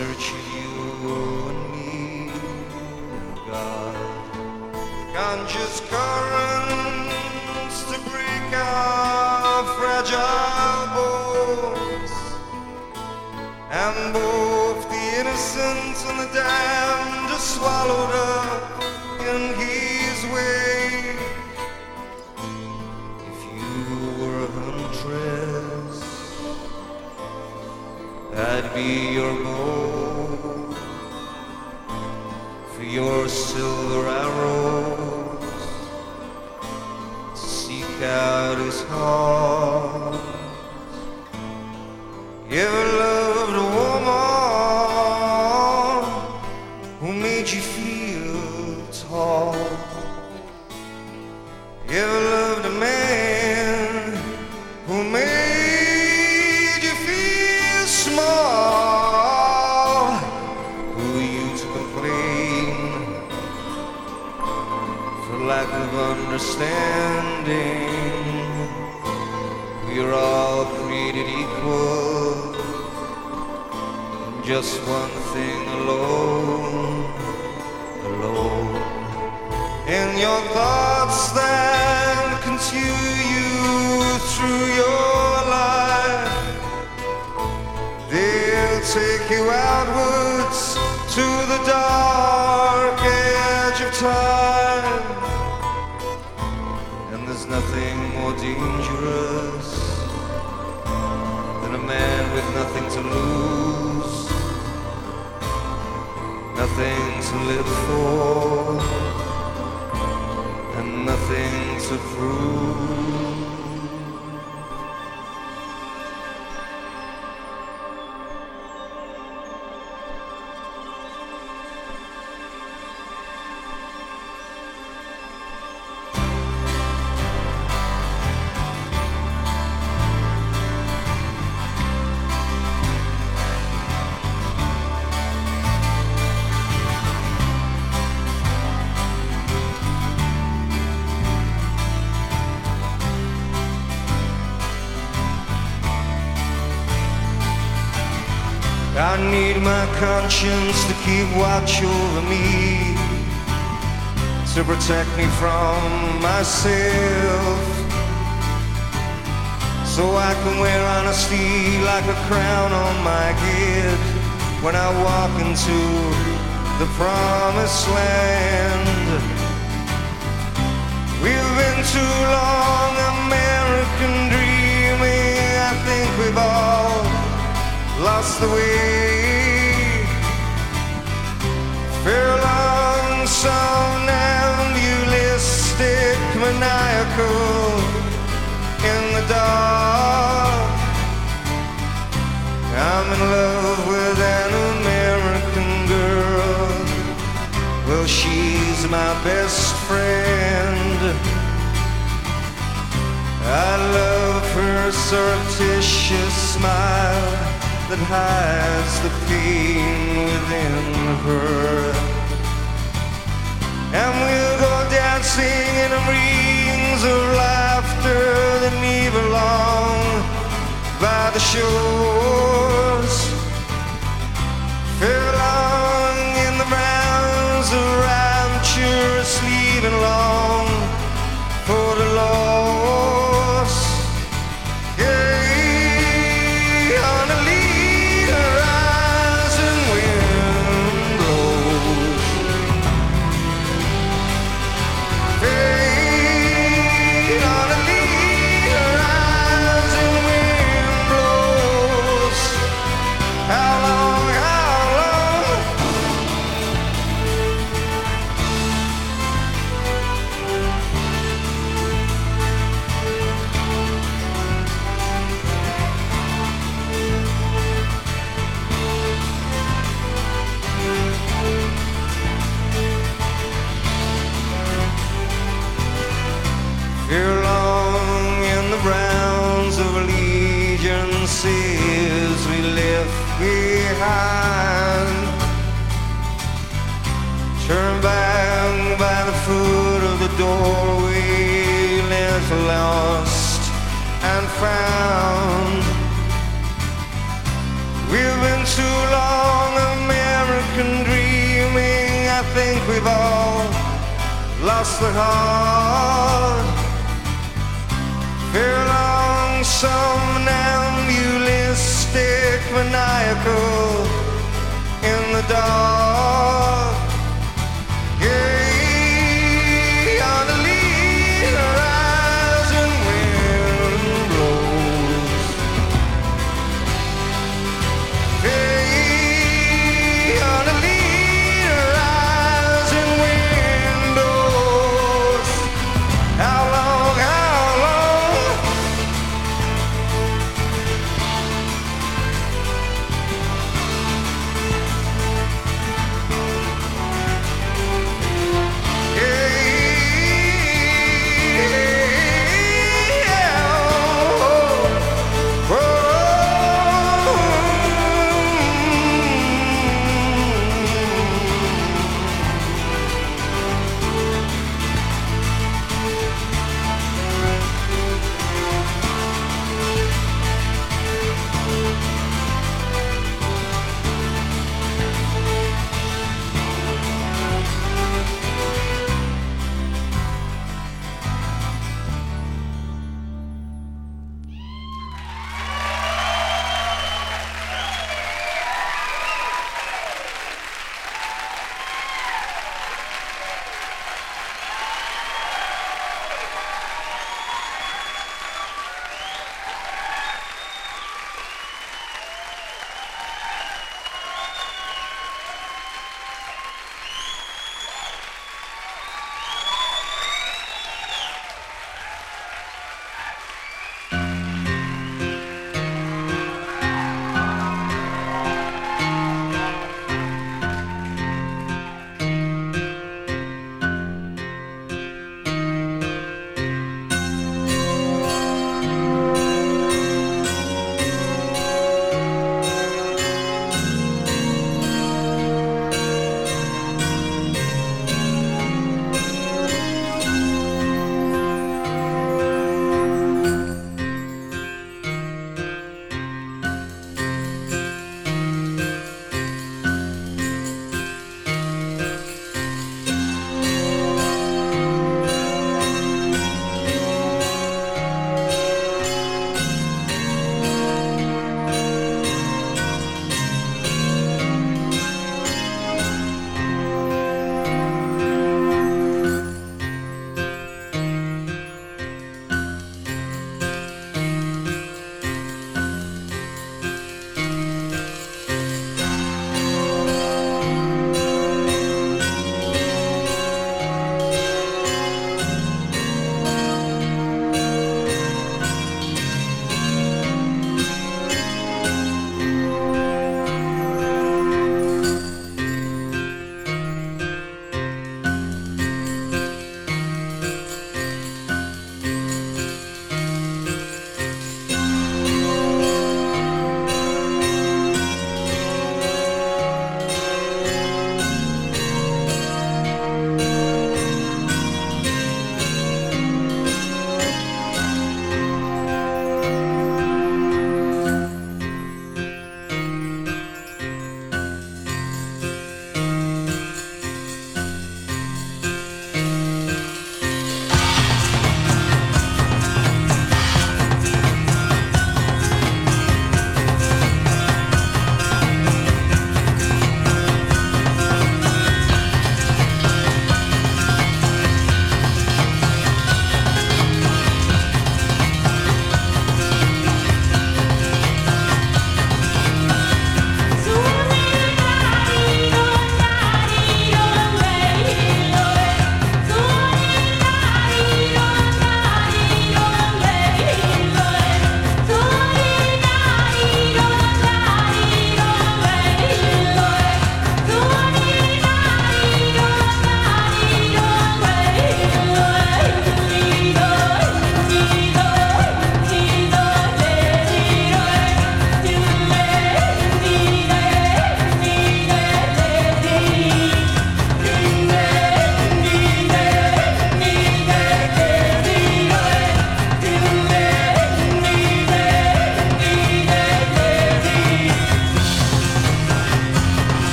search of you and me, God. Conscious currents to break our fragile bones, and both the innocent and the damned are swallowed up in His way. If you were a huntress, I'd be your bow for your silver arrows to seek out His heart. You loved a woman who made you feel tall. You loved a man who made you feel small. Who are you to complain for lack of understanding? We're all created equal, just one thing alone, alone. In your thoughts that continue you through your life, they'll take you outwards to the dark edge of time. And there's nothing more dangerous than a man with nothing to lose, nothing to live for, and nothing to prove. I need my conscience to keep watch over me, to protect me from myself, so I can wear honesty like a crown on my head when I walk into the promised land. We've been too long American dreaming. I think we've all lost the way. Furlong, somnambulistic, maniacal in the dark. I'm in love with an American girl. Well, she's my best friend. I love her surreptitious smile that hides the pain within her. And we'll go dancing in rings of laughter that leave along by the shores. Furlong in the rounds of rapturous leaving long for the lost. Yeah, on the lead horizon wind blows. Yeah, on the lead horizon wind blows. How long, how long? Furlong in the rounds of allegiances we left behind. Turn back by the foot of the doorway, left lost and found. We've been too long we've all lost the heart. Fear along somnambulistic, maniacal in the dark. Yeah, on the lead horizon wind blows. Yeah, on the lead horizon wind blows. How long, how long?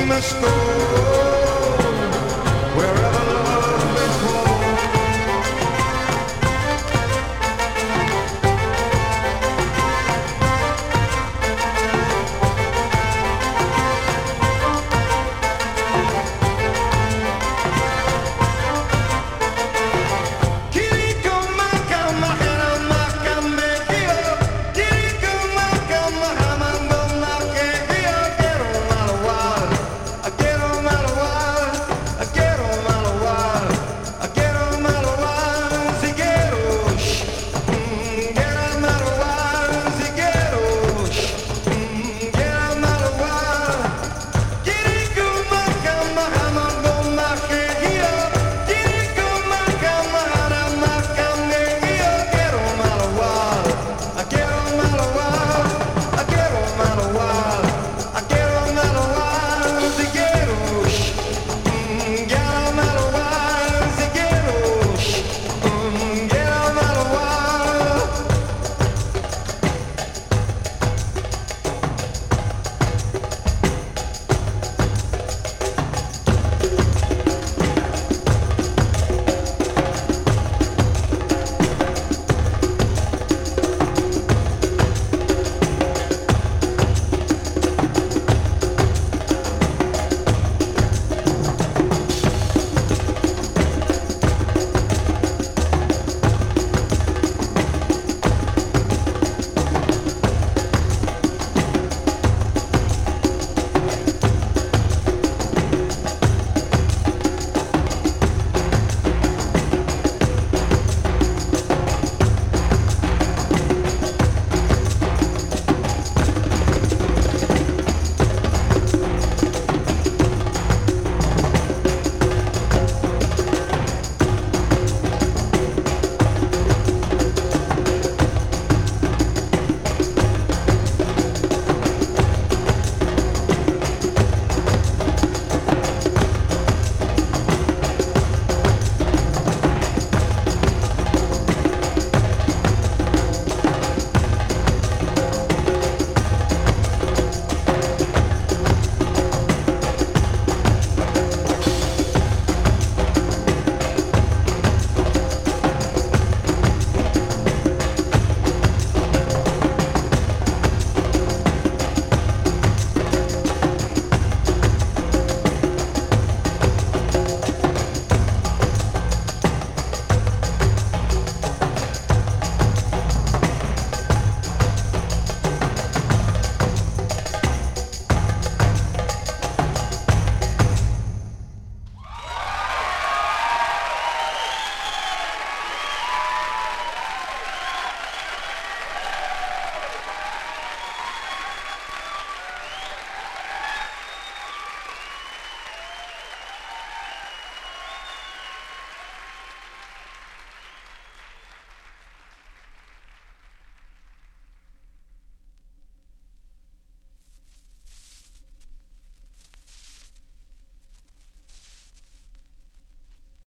must go.